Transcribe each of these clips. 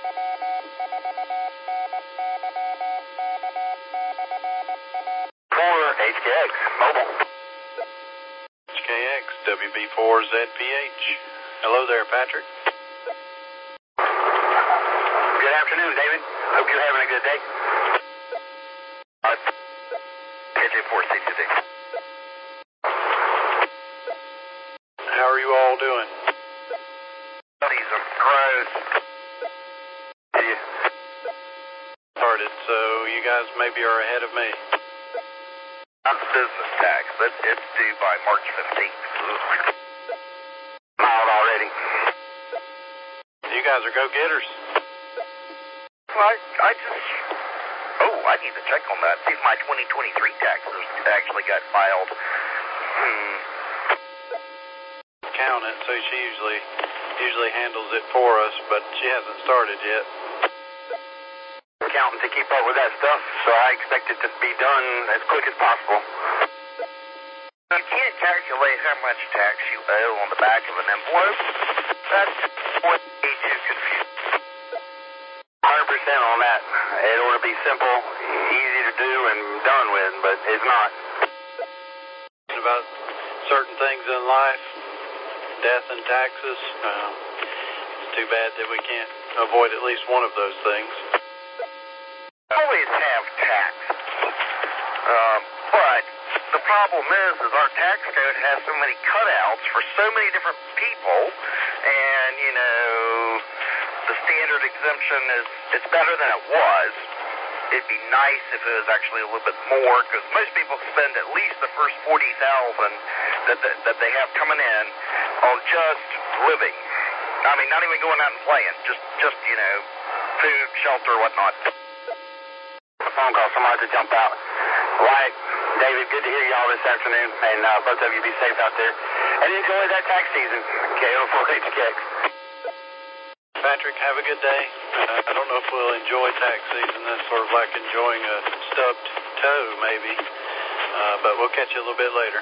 HKX, mobile. HKX, WB4ZPH. Hello there, Patrick. Good afternoon, David. Hope you're having a good day. KJ4CCD. How are you all doing? These are gross. Yeah. Started, so you guys maybe are ahead of me. Not the business tax. It's due by March 15th. Mild already. You guys are go-getters. Well, I just... Oh, I need to check on that. See if my 2023 taxes actually got filed. Accountant, so she usually handles it for us, but she hasn't started yet. Accountant to keep up with that stuff, so I expect it to be done as quick as possible. You can't calculate how much tax you owe on the back of an envelope. That's what made you confused. 100% on that. It ought to be simple, easy to do, and done with, but it's not. About certain things in life, death and taxes, it's too bad that we can't avoid at least one of those things. Always have tax. But the problem is our tax code has so many cutouts for so many different people, and, you know, the standard exemption it's better than it was. It'd be nice if it was actually a little bit more, because most people spend at least the first $40,000 that they have coming in on just living. I mean, not even going out and playing, just you know, food, shelter, whatnot. A phone call, somebody to jump out. Wyatt, David, good to hear y'all this afternoon, and both of you be safe out there. And enjoy that tax season, KO4HKX. Patrick, have a good day. I don't know if we'll enjoy tax season. That's sort of like enjoying a stubbed toe, maybe. But we'll catch you a little bit later.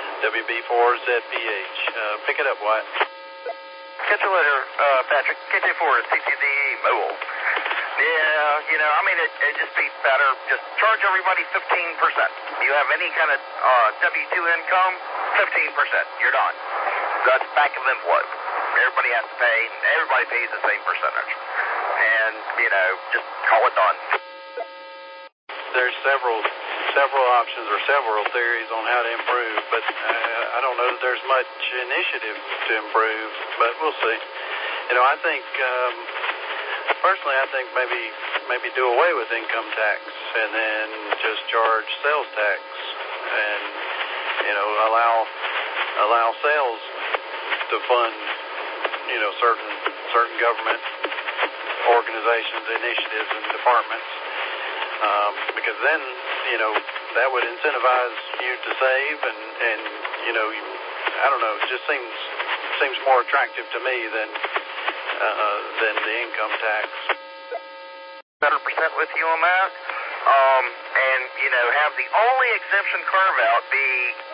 WB4ZPH. Pick it up, Wyatt. Catch you later, Patrick. KJ4CCD mobile. Yeah, you know, I mean, it'd just be better. Just charge everybody 15%. You have any kind of W-2 income, 15%. You're done. That's back of envelope. Everybody has to pay. Everybody pays the same percentage. And, you know, just call it done. There's several options or several theories on how to improve, but I don't know that there's much initiative to improve, but we'll see. You know, I think... Personally, I think maybe do away with income tax and then just charge sales tax, and you know allow sales to fund certain government organizations, initiatives, and departments, because then that would incentivize you to save, and I don't know, it just seems more attractive to me than the income tax. 100% with you on that. And, have the only exemption carve-out be,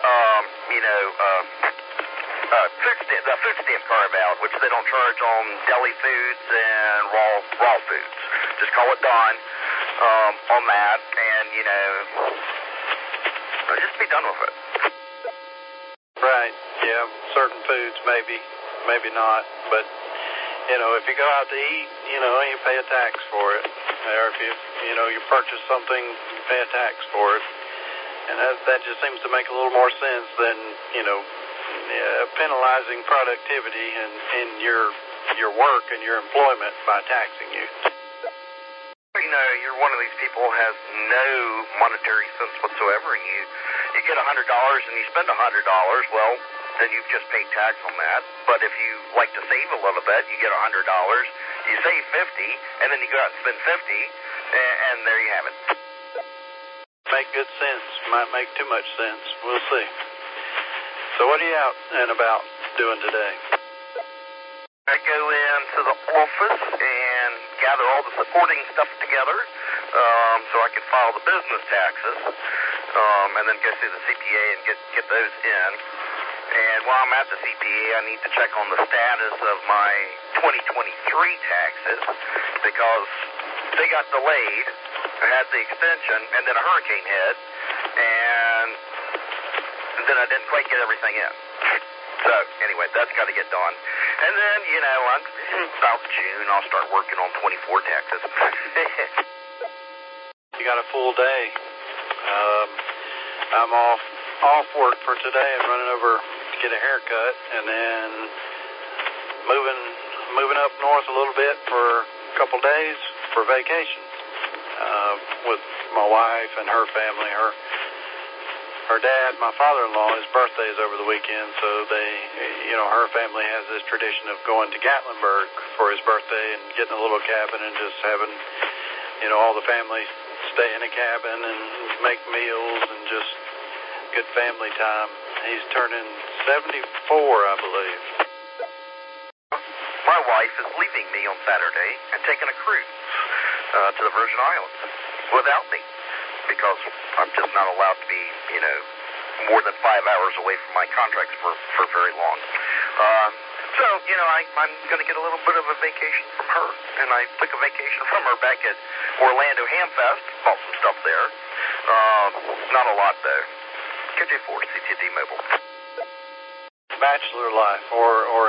the food stamp carve-out, which they don't charge on deli foods and raw foods. Just call it done on that, and, just be done with it. Right, yeah, certain foods maybe not, but... if you go out to eat, you pay a tax for it. Or if you purchase something, you pay a tax for it. And that just seems to make a little more sense than, penalizing productivity in your work and your employment by taxing you. You're one of these people who has no monetary sense whatsoever. You get $100 and you spend $100, well, then you've just paid tax on that. But if you like to save a little bit, you get $100, you save $50, and then you go out and spend $50, and there you have it. Make good sense. Might make too much sense. We'll see. So what are you out and about doing today? I go into the office and gather all the supporting stuff together so I can file the business taxes, and then go through the CPA and get those in. And while I'm at the CPA, I need to check on the status of my 2023 taxes because they got delayed. I had the extension, and then a hurricane hit, and then I didn't quite get everything in. So, anyway, that's got to get done. And then, about June, I'll start working on 24 taxes. You got a full day. I'm off work for today and running over to get a haircut, and then moving up north a little bit for a couple days for vacation with my wife and her family. Her dad, my father-in-law, his birthday is over the weekend, so her family has this tradition of going to Gatlinburg for his birthday and getting a little cabin and just having, all the family stay in a cabin and make meals and just good family time. He's turning 74, I believe. My wife is leaving me on Saturday and taking a cruise to the Virgin Islands without me because I'm just not allowed to be, more than 5 hours away from my contracts for very long. So, I'm going to get a little bit of a vacation from her, and I took a vacation from her back at Orlando Hamfest, bought some stuff there. Not a lot, though. KJ4, CTD Mobile. Bachelor life, or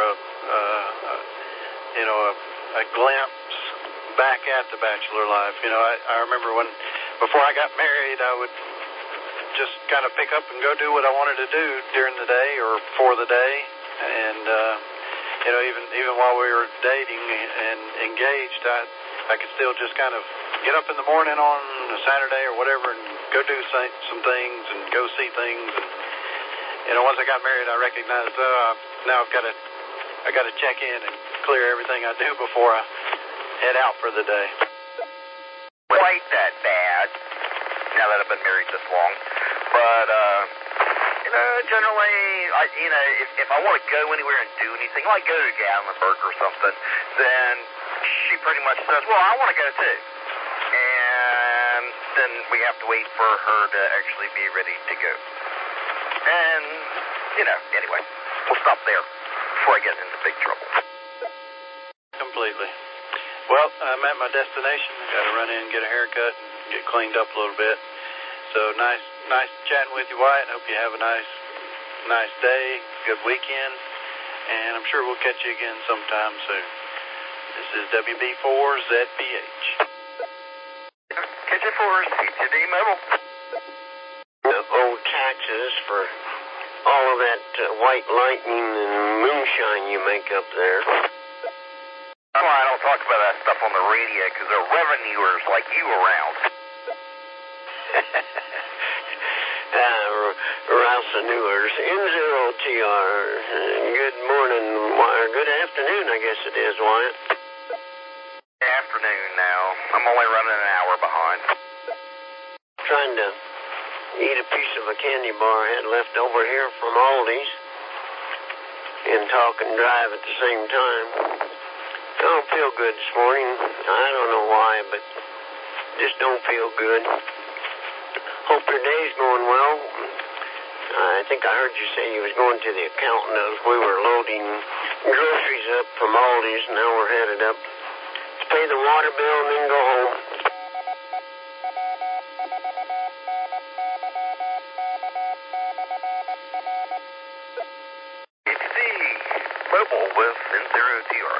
a glimpse back at the bachelor life. I remember before I got married, I would just kind of pick up and go do what I wanted to do during the day or for the day, and even while we were dating and engaged, I could still just kind of get up in the morning on a Saturday or whatever and go do some things and go see things. And once I got married, I recognized now I got to check in and clear everything I do before I head out for the day. Quite that bad. Now that I've been married this long, but generally, if I want to go anywhere and do anything, like go to Gatlinburg or something, then she pretty much says, "Well, I want to go too," and then we have to wait for her to actually be ready to go. And anyway, we'll stop there before I get into big trouble. Completely. Well, I'm at my destination. I got to run in and get a haircut and get cleaned up a little bit. So nice chatting with you, Wyatt. Hope you have a nice day, good weekend, and I'm sure we'll catch you again sometime soon. This is WB4ZPH. KJ4, CTD Mobile. Old taxes for all of that white lightning and moonshine you make up there. Well, I don't talk about that stuff on the radio because there are revenuers like you around. Rouseneurs, N0TR. Good morning, or good afternoon, I guess it is, Wyatt. Afternoon now. I'm only running an hour behind. Trying to eat a piece of a candy bar I had left over here from Aldi's and talk and drive at the same time. I don't feel good this morning. I don't know why, but just don't feel good. Hope your day's going well. I think I heard you say you was going to the accountant as we were loading groceries up from Aldi's, and now we're headed up to pay the water bill and then go home. It's the mobile with N0TR.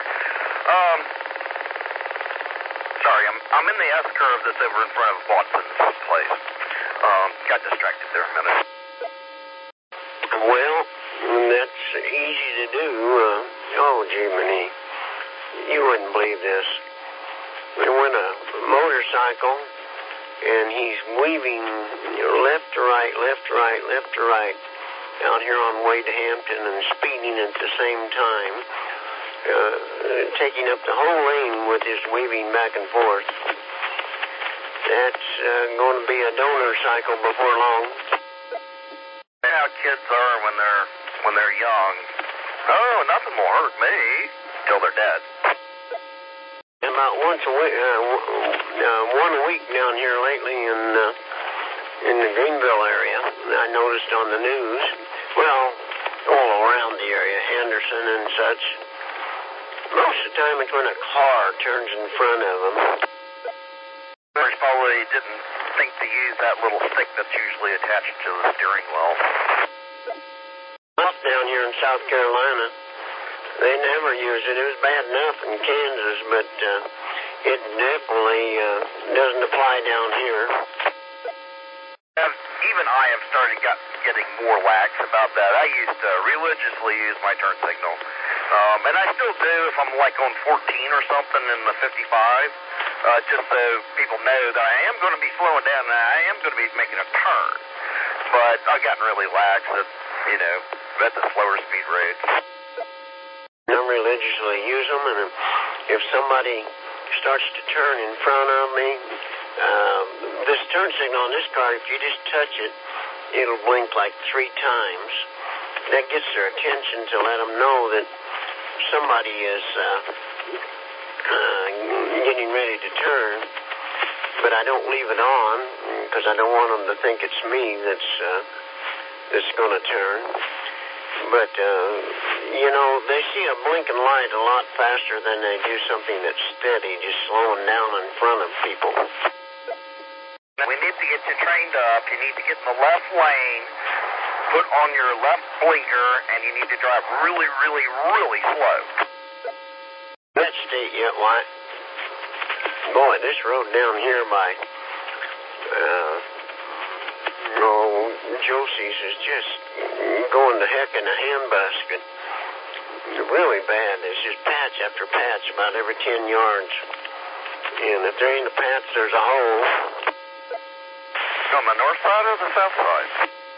Sorry, I'm in the S-curve that's over in front of Watson's place. Got distracted there a minute. Well, that's easy to do. Jiminy, you wouldn't believe this. We went a motorcycle, and he's weaving left to right, left to right, left to right, out here on way to Hampton and speeding at the same time, taking up the whole lane with his weaving back and forth. That's going to be a donor cycle before long. How kids are when they're young. Oh, nothing will hurt me till they're dead. About once a week, one a week down here lately in the Greenville area. I noticed on the news. Well, all around the area, Anderson and such. Most of the time it's when a car turns in front of them. Drivers probably didn't think to use that little stick that's usually attached to the steering wheel. Up down here in South Carolina, they never use it. It was bad enough in Kansas, but it definitely doesn't apply down here. And even I have started getting more lax about that. I used to religiously use my turn signal. And I still do if I'm like on 14 or something in the 55, just so people know that I am going to be slowing down and I am going to be making a turn. But I've gotten really lax at, at the slower speed roads. I religiously use them, and if somebody starts to turn in front of me, this turn signal on this car, if you just touch it, it'll blink like 3 times. That gets their attention to let them know that somebody is getting ready to turn. But I don't leave it on because I don't want them to think it's me that's going to turn. But, they see a blinking light a lot faster than they do something that's steady, just slowing down in front of people. We need to get you trained up. You need to get in the left lane, put on your left blinker, and you need to drive really, really, really slow. That state yet, White? Boy, this road down here by Josie's is just going to heck in a handbasket. Really bad. There's just patch after patch about every 10 yards. And if there ain't a patch, there's a hole. On the north side or the south side?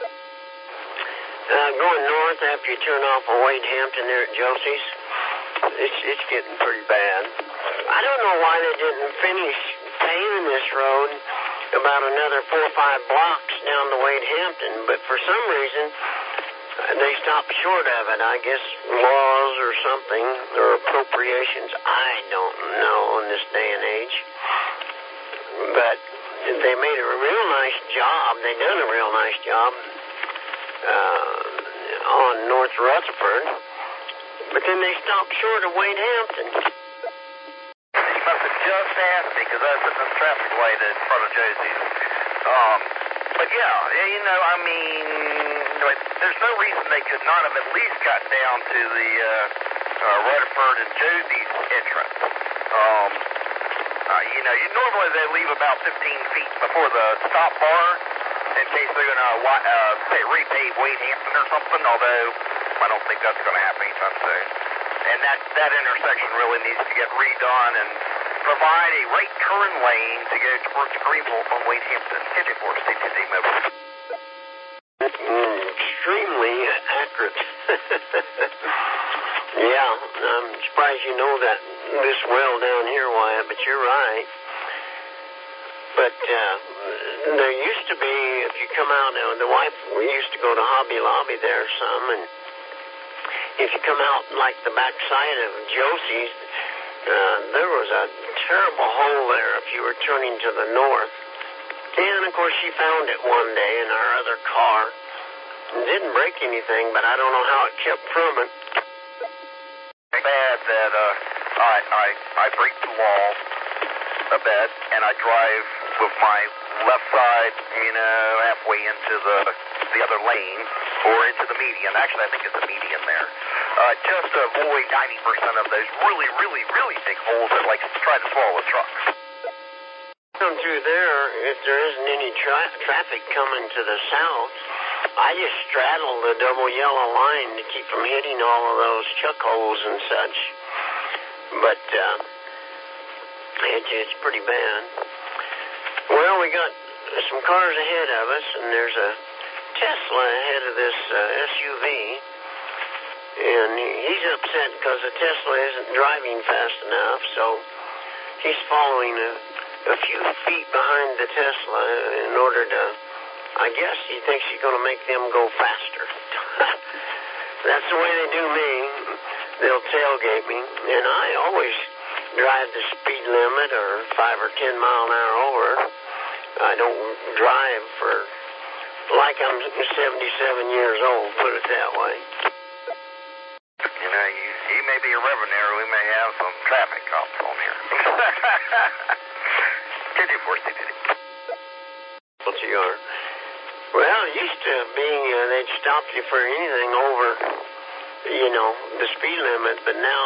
Going north after you turn off of Wade Hampton there at Josie's, it's getting pretty bad. I don't know why they didn't finish paving this road about another 4 or 5 blocks down to Wade Hampton, but for some reason they stopped short of it. I guess laws or something, or appropriations. I don't know in this day and age. But they made a real nice job. They done a real nice job on North Rutherford. But then they stopped short of Wade Hampton. You must have just asked me because I was sitting in the traffic light in front of Josie's. But yeah, there's no reason they could not have at least got down to the Rutherford and Josie's entrance. Normally they leave about 15 feet before the stop bar in case they're going to repave Wade Hampton or something, although I don't think that's going to happen anytime soon. And that intersection really needs to get redone and provide a right turn lane to go towards Greenville from Wade Hampton. Schedule for CTD mobile. Extremely accurate. Yeah, I'm surprised you know that this well down here, Wyatt, but you're right. But there used to be, if you come out, the wife used to go to Hobby Lobby there some, and if you come out like the back side of Josie's, there was a terrible hole there if you were turning to the north. And, of course, she found it one day in our other car. It didn't break anything, but I don't know how it kept from it. Bad that I break the law a bit, and I drive with my left side, halfway into the other lane, or into the median. Actually, I think it's a median there. Just to avoid 90% of those really, really, really big holes that like try to swallow a truck. Come through there, if there isn't any traffic coming to the south, I just straddle the double yellow line to keep from hitting all of those chuck holes and such. But it's pretty bad. Well, we got some cars ahead of us, and there's a Tesla ahead of this SUV. And he's upset because the Tesla isn't driving fast enough, so he's following a few feet behind the Tesla in order to, I guess he thinks he's going to make them go faster. That's the way they do me. They'll tailgate me, and I always drive the speed limit or 5 or 10 mile an hour over. I don't drive for like I'm 77 years old, put it that way. You know, you may be a revenue, we may have some traffic cops on here. KJ4CTD. LTR. Well, it used to be they'd stop you for anything over, the speed limit, but now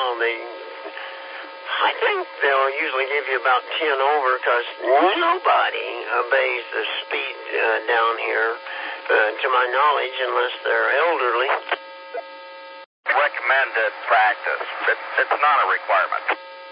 I think they'll usually give you about 10 over because nobody obeys the speed down here, to my knowledge, unless they're elderly. Recommended practice. It's not a requirement.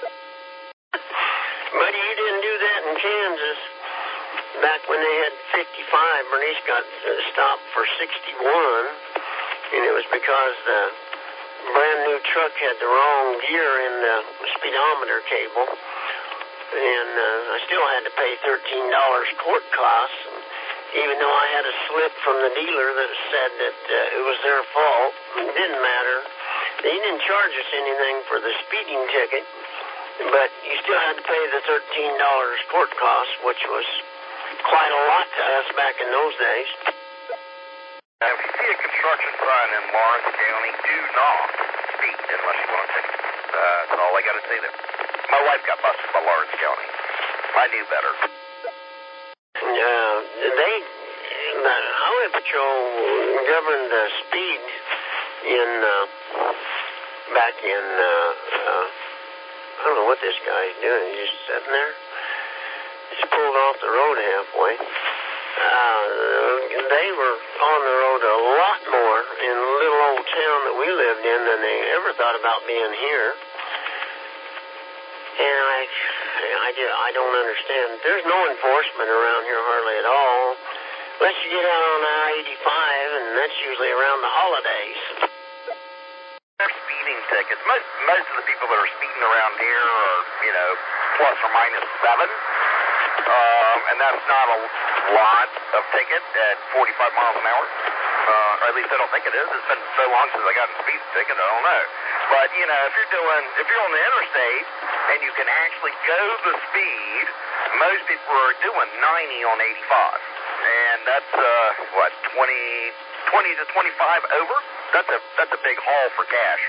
But you didn't do that in Kansas. Back when they had 55, Bernice got stopped for 61, and it was because the brand new truck had the wrong gear in the speedometer cable, and I still had to pay $13 court costs, even though I had a slip from the dealer that said that it was their fault. It didn't matter. They didn't charge us anything for the speeding ticket, but you still had to pay the $13 court costs, which was quite a lot to us back in those days. Now, if you see a construction sign in Lawrence County, do not speed unless you want to. That's all I got to say there. My wife got busted by Lawrence County. I knew better. The Highway Patrol governed the speed back in, I don't know what this guy's doing. He's just sitting there. He's pulled off the road halfway. They were on the road a lot more in the little old town that we lived in than they ever thought about being here. And I don't understand. There's no enforcement around here hardly at all, unless you get out on I-85, and that's usually around the holidays. They're speeding tickets. Most of the people that are speeding around here are, plus or minus 7. And that's not a lot of ticket at 45 miles an hour. Or at least I don't think it is. It's been so long since I got a speed ticket, I don't know. But, if you're on the interstate and you can actually go the speed, most people are doing 90 on 85. And that's, 20 to 25 over? That's a big haul for cash.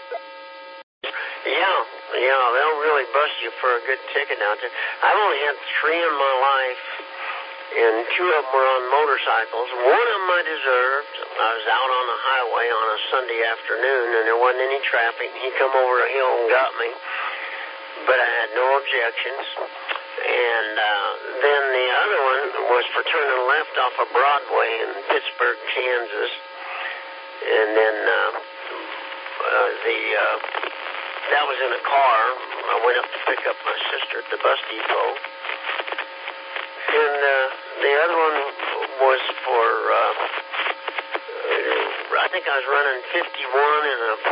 Yeah, they'll really bust you for a good ticket out there. I've only had 3 in my life, and 2 of them were on motorcycles. One of them I deserved. I was out on the highway on a Sunday afternoon, and there wasn't any traffic. He come over a hill and got me, but I had no objections. And then the other one was for turning left off of Broadway in Pittsburgh, Kansas. And then that was in a car. I went up to pick up my sister at the bus depot. And the other one was for, I think I was running 51 and a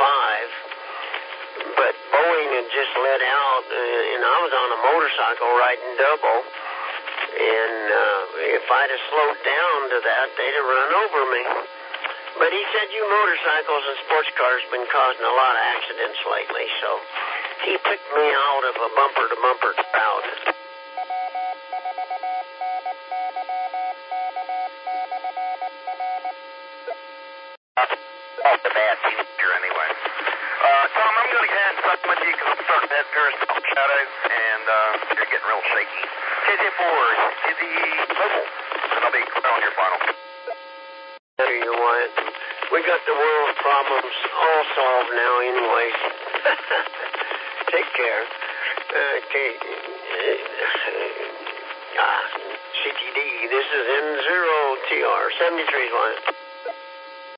45. But Boeing had just let out, and I was on a motorcycle riding double. And if I'd have slowed down to that, they'd have run over me. But he said, you motorcycles and sports cars have been causing a lot of accidents lately, so he picked me out of a bumper-to-bumper crowd. Off the bad feature anyway. Tom, I'm going to go ahead and start with you because I'm starting to head periscope shadow, and you're getting real shaky. KJ4 to the mobile, and I'll be on your final. There you Wyatt. We got the world's problems all solved now anyways. Take care. CTD, this is N0TR, 73 Wyatt.